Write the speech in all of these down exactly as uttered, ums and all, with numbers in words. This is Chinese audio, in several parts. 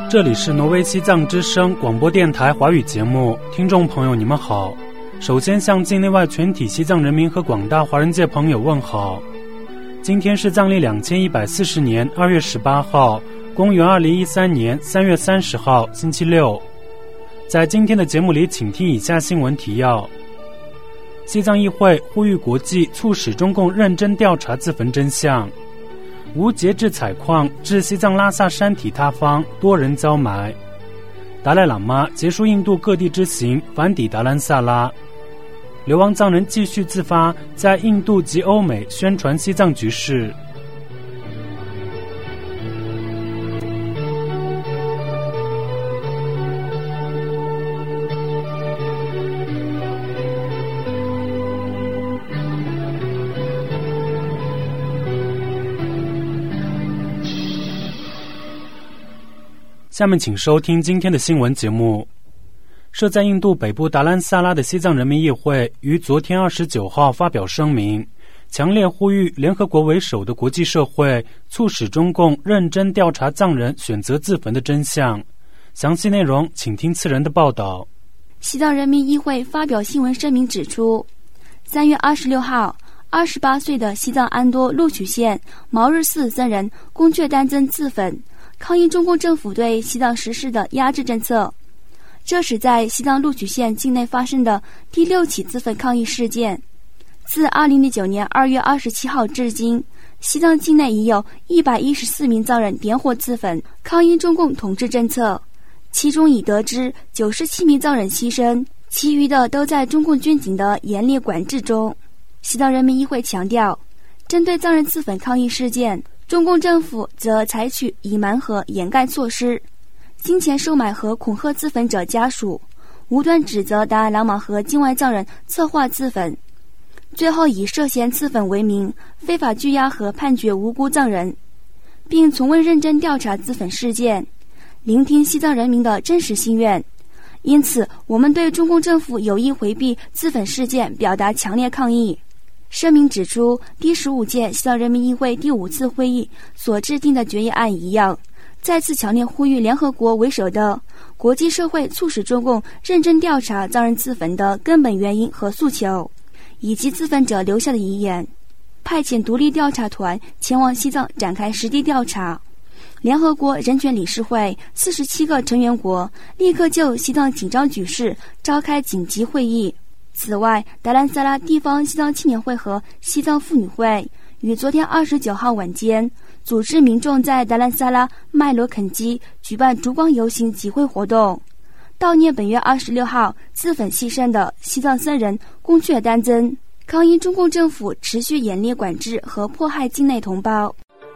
这里是挪威西藏之声广播电台华语节目，听众朋友你们好。首先向境内外全体西藏人民和广大华人界朋友问好。今天是藏历两千一百四十年二月十八号，公元二零一三年三月三十号，星期六。在今天的节目里，请听以下新闻提要：西藏议会呼吁国际促使中共认真调查自焚真相；无节制采矿致西藏拉萨山体塌方，多人遭埋；达赖喇嘛结束印度各地之行，返抵达兰萨拉；流亡藏人继续自发在印度及欧美宣传西藏局势。下面请收听今天的新闻节目。设在印度北部达兰萨拉的西藏人民议会于昨天二十九号发表声明，强烈呼吁联合国为首的国际社会促使中共认真调查藏人选择自焚的真相。详细内容请听次人的报道。 西藏人民议会发表新闻声明指出，三月二十六号，二十八岁的西藏安多路曲县毛日寺僧人宫阙丹增自焚，抗议中共政府对西藏实施的压制政策。这是在西藏路曲县境内发生的第六起自焚抗议事件。自二零零九年二月二十七号至今，西藏境内已有一百一十四名藏人点火自焚，抗议中共统治政策，其中已得知九十七名藏人牺牲，其余的都在中共军警的严厉管制中。西藏人民议会强调，针对藏人自焚抗议事件，中共政府则采取隐瞒和掩盖措施，金钱收买和恐吓自焚者家属，无端指责达赖喇嘛和境外藏人策划自焚，最后以涉嫌自焚为名，非法拘押和判决无辜藏人，并从未认真调查自焚事件，聆听西藏人民的真实心愿。因此，我们对中共政府有意回避自焚事件表达强烈抗议。声明指出，第十五届西藏人民议会第五次会议所制定的决议案一样，再次强烈呼吁联合国为首的国际社会促使中共认真调查藏人自焚的根本原因和诉求，以及自焚者留下的遗言，派遣独立调查团前往西藏展开实地调查。联合国人权理事会四十七个成员国立刻就西藏紧张局势召开紧急会议。此外，达兰萨拉地方西藏青年会和西藏妇女会于昨天二十九号晚间组织民众在达兰萨拉麦罗肯基举办烛光游行集会活动，悼念本月二十六号自焚牺牲的西藏僧人宫阙丹增，抗议中共政府持续严厉管制和迫害境内同胞。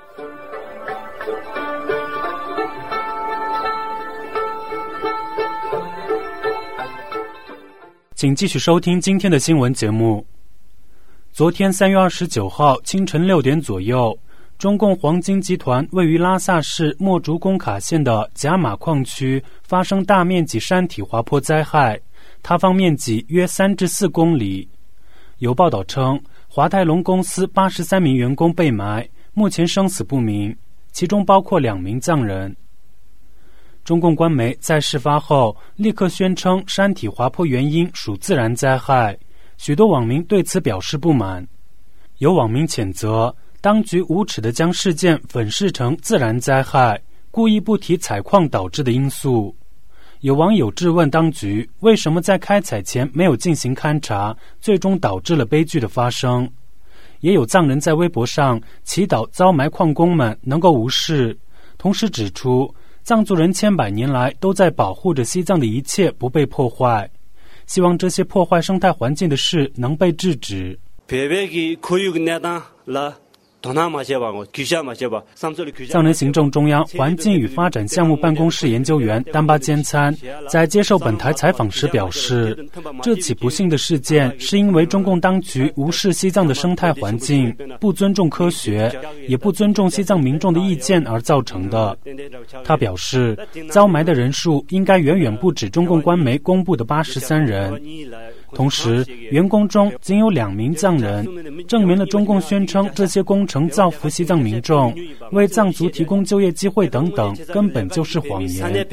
请继续收听今天的新闻节目。昨天三月二十九号清晨六点左右，中共黄金集团位于拉萨市墨竹工卡县的甲马矿区发生大面积山体滑坡灾害，塌方面积约三至四公里。有报道称，华泰隆公司八十三名员工被埋，目前生死不明，其中包括两名藏人。中共官媒在事发后立刻宣称山体滑坡原因属自然灾害，许多网民对此表示不满。有网民谴责当局无耻地将事件粉饰成自然灾害，故意不提采矿导致的因素。有网友质问当局为什么在开采前没有进行勘查，最终导致了悲剧的发生。也有藏人在微博上祈祷遭埋矿工们能够无事，同时指出藏族人千百年来都在保护着西藏的一切不被破坏，希望这些破坏生态环境的事能被制止。藏人行政中央环境与发展项目办公室研究员丹巴坚参在接受本台采访时表示，这起不幸的事件是因为中共当局无视西藏的生态环境，不尊重科学，也不尊重西藏民众的意见而造成的。他表示，遭埋的人数应该远远不止中共官媒公布的八十三人。 同时，员工中仅有两名藏人，证明了中共宣称这些工程造福西藏民众、为藏族提供就业机会等等，根本就是谎言。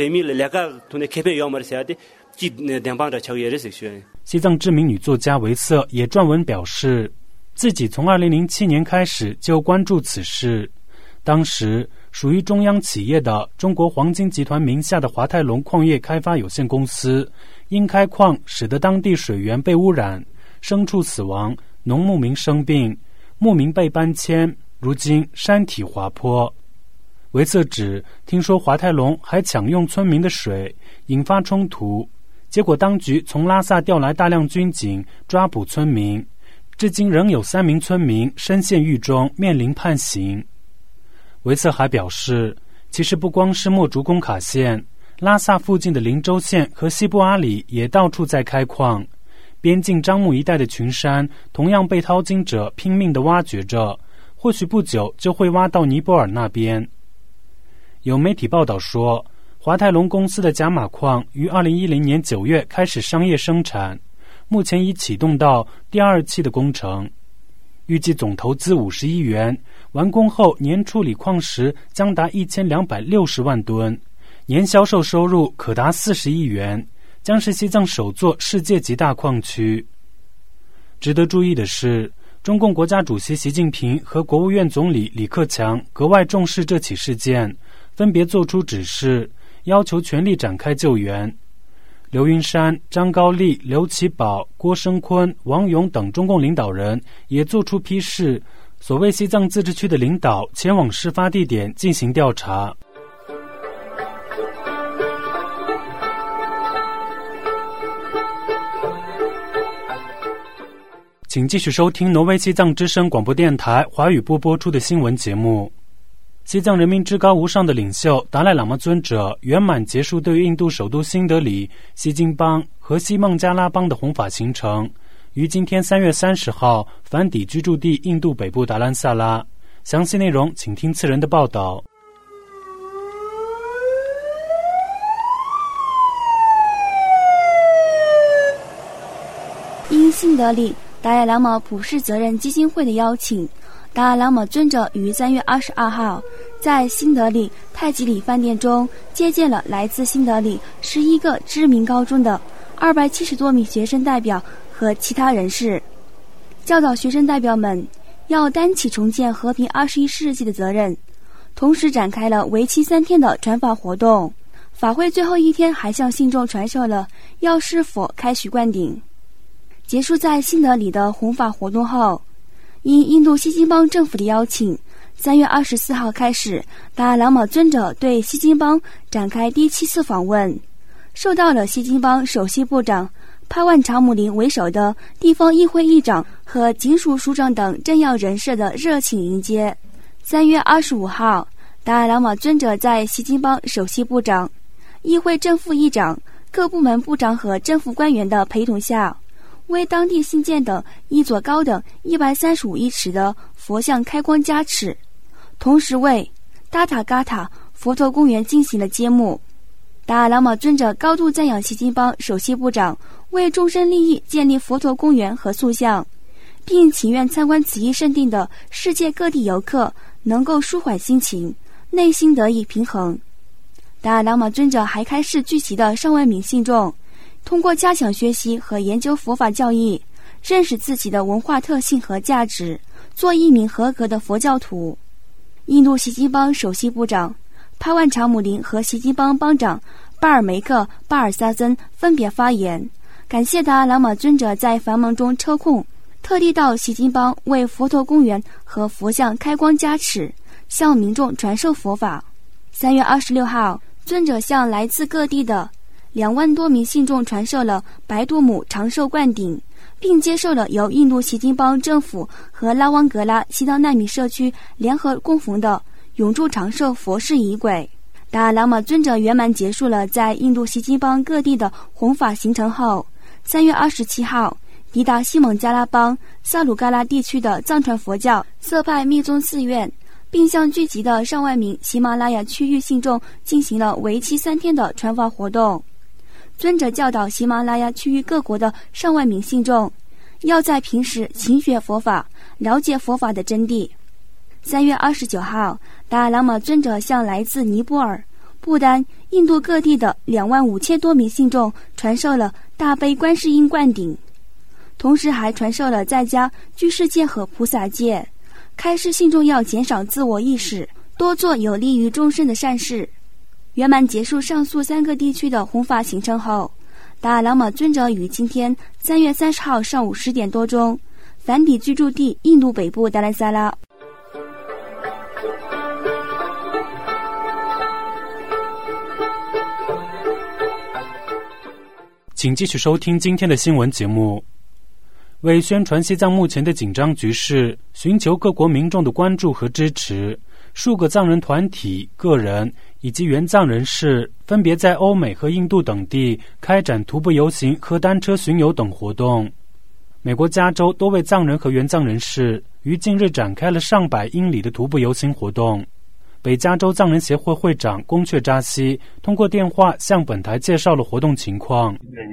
西藏知名女作家维瑟也撰文表示，自己从二零零七年开始就关注此事。当时属于中央企业的中国黄金集团名下的华泰隆矿业开发有限公司，因开矿使得当地水源被污染，牲畜死亡，农牧民生病，牧民被搬迁，如今山体滑坡。维瑟指，听说华泰隆还抢用村民的水，引发冲突，结果当局从拉萨调来大量军警抓捕村民，至今仍有三名村民深陷狱中，面临判刑。维瑟还表示，其实不光是墨竹工卡县，拉萨附近的林州县和西部阿里也到处在开矿，边境樟木一带的群山同样被淘金者拼命地挖掘着，或许不久就会挖到尼泊尔那边。有媒体报道说，华泰隆公司的甲马矿于二零一零年九月开始商业生产，目前已启动到第二期的工程，预计总投资五十亿元，完工后年处理矿石将达一千两百六十万吨，年销售收入可达四十亿元，将是西藏首座世界级大矿区。值得注意的是，中共国家主席习近平和国务院总理李克强格外重视这起事件，分别作出指示，要求全力展开救援。刘云山、张高丽、刘奇葆、郭声琨、王勇等中共领导人也作出批示，所谓西藏自治区的领导前往事发地点进行调查。请继续收听挪威西藏之声广播电台华语部播出的新闻节目。西藏人民至高无上的领袖达赖喇嘛尊者圆满结束对印度首都新德里、西金邦和西孟加拉邦的弘法行程，于今天三月三十号返抵居住地印度北部达兰萨拉。详细内容请听次人的报道。 因新德里达赖喇嘛普世责任基金会的邀请，达赖喇嘛尊者于三月二十二号在新德里泰吉里饭店中接见了来自新德里十一个知名高中的二百七十多名学生代表和其他人士，教导学生代表们要担起重建和平二十一世纪的责任，同时展开了为期三天的传法活动。法会最后一天还向信众传授了药师佛开许灌顶。结束在新德里的弘法活动后，因印度西金邦政府的邀请，三月二十四号开始，达赖喇嘛尊者对西金邦展开第七次访问，受到了西金邦首席部长帕万查姆林为首的地方议会议长和警署署长等政要人士的热情迎接。三月二十五号，达赖喇嘛尊者在西金邦首席部长、议会正副议长、各部门部长和政府官员的陪同下，为当地新建的一座高等一百三十五英尺的佛像开光加持，同时为达塔嘎塔佛陀公园进行了揭幕。达赖喇嘛尊者高度赞扬西金邦首席部长为众生利益建立佛陀公园和塑像，并请愿参观此一圣地的世界各地游客能够舒缓心情，内心得以平衡。达赖喇嘛尊者还开示聚集的上万名信众，通过加强学习和研究佛法教义，认识自己的文化特性和价值，做一名合格的佛教徒。印度西金邦首席部长帕万查姆林和西金邦邦长巴尔梅克巴尔萨森分别发言，感谢达赖喇嘛尊者在繁忙中抽空特地到西金邦为佛陀公园和佛像开光加持，向民众传授佛法。三月二十六号，尊者向来自各地的两万多名信众传授了白度母长寿灌顶，并接受了由印度西金邦政府和拉汪格拉西藏难民社区联合供奉的永驻长寿佛式仪轨。达赖喇嘛尊者圆满结束了在印度西金邦各地的弘法行程后，三月二十七号抵达西孟加拉邦萨鲁嘎拉地区的藏传佛教色派密宗寺院，并向聚集的上万名喜马拉雅区域信众进行了为期三天的传法活动。 尊者教导喜马拉雅区域各国的上万名信众，要在平时勤学佛法，了解佛法的真谛。三月二十九号，达赖喇嘛尊者向来自尼泊尔、不丹、印度各地的两万五千多名信众传授了大悲观世音灌顶，同时还传授了在家居士戒和菩萨戒，开示信众要减少自我意识，多做有利于众生的善事。圆满结束上述三个地区的弘法行程后，达赖喇嘛尊者于今天三月三十号上午十点多钟返抵居住地印度北部达兰萨拉。 请继续收听今天的新闻节目。为宣传西藏目前的紧张局势，寻求各国民众的关注和支持，数个藏人团体、个人以及原藏人士分别在欧美和印度等地开展徒步游行和单车巡游等活动。美国加州多位藏人和原藏人士于近日展开了上百英里的徒步游行活动。北加州藏人协会会长宫阙扎西通过电话向本台介绍了活动情况。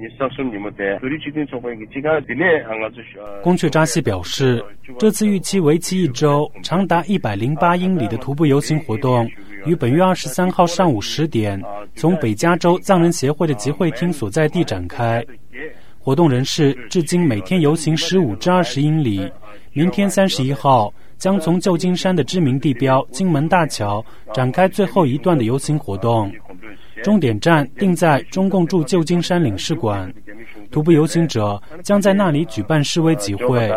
宫阙扎西表示，这次预期为期一周、长达一百零八英里的徒步游行活动于本月二十三号上午十点从北加州藏人协会的集会厅所在地展开。活动人士至今每天游行十五至二十英里，明天三十一号将从旧金山的知名地标金门大桥展开最后一段的游行活动，终点站定在中共驻旧金山领事馆，徒步游行者将在那里举办示威集会。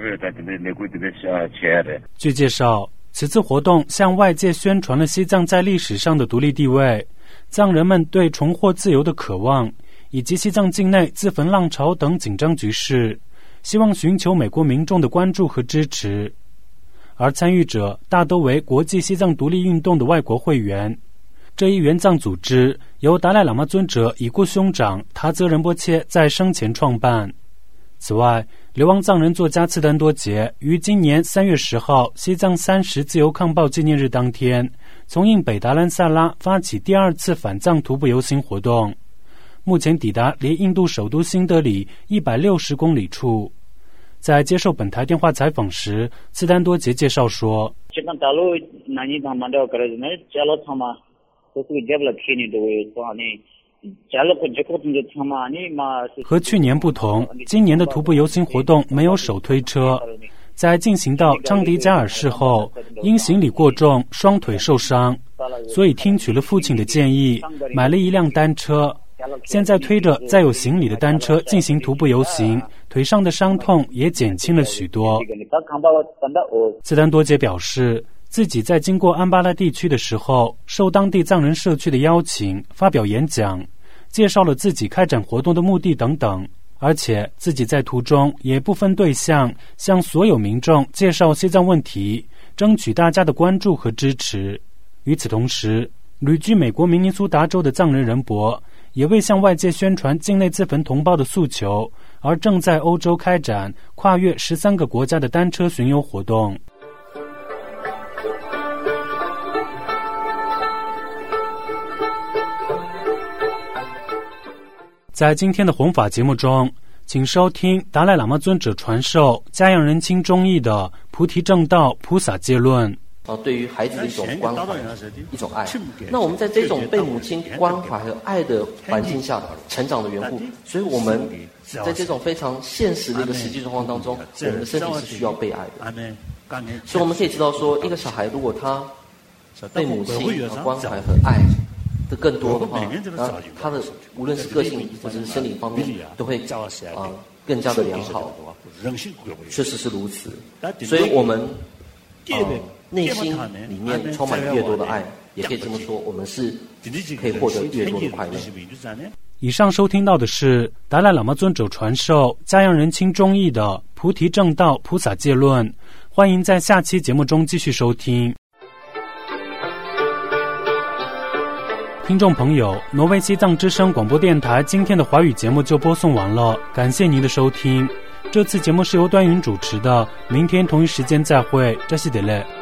据介绍，此次活动向外界宣传了西藏在历史上的独立地位、藏人们对重获自由的渴望，以及西藏境内自焚浪潮等紧张局势，希望寻求美国民众的关注和支持。而参与者大都为国际西藏独立运动的外国会员。这一援藏组织由达赖喇嘛尊者已故兄长塔泽仁波切在生前创办。此外，流亡藏人作家次丹多杰于今年三月十号西藏三十自由抗暴纪念日当天，从印北达兰萨拉发起第二次反藏徒步游行活动，目前抵达离印度首都新德里一百六十公里处。在接受本台电话采访时，次丹多杰介绍说，和去年不同，今年的徒步游行活动没有手推车。在进行到昌迪加尔市后，因行李过重，双腿受伤，所以听取了父亲的建议，买了一辆单车。现在推着载有行李的单车进行徒步游行，腿上的伤痛也减轻了许多。次丹多杰表示，自己在经过安巴拉地区的时候，受当地藏人社区的邀请，发表演讲，介绍了自己开展活动的目的等等，而且自己在途中也不分对象，向所有民众介绍西藏问题，争取大家的关注和支持。与此同时，旅居美国明尼苏达州的藏人仁博也为向外界宣传境内自焚同胞的诉求，而正在欧洲开展跨越十三个国家的单车巡游活动。在今天的弘法节目中，请收听达赖喇嘛尊者传授嘉阳人亲中译的《菩提正道菩萨戒论》。 啊，对于孩子的一种关怀，一种爱。那我们在这种被母亲关怀和爱的环境下成长的缘故，所以我们在这种非常现实的一个实际状况当中，我们的身体是需要被爱的。所以我们可以知道说，一个小孩如果他被母亲关怀和爱的更多的话，那他的无论是个性或者是生理方面，都会啊更加的良好。确实是如此。所以我们呃内心里面充满越多的爱，也可以这么说，我们是可以获得越多的快乐。 以上收听到的是达赖喇嘛尊者传授嘉阳人亲中译的《菩提正道菩萨戒论》，欢迎在下期节目中继续收听。听众朋友，挪威西藏之声广播电台今天的华语节目就播送完了，感谢您的收听。这次节目是由端云主持的，明天同一时间再会，这是德勒。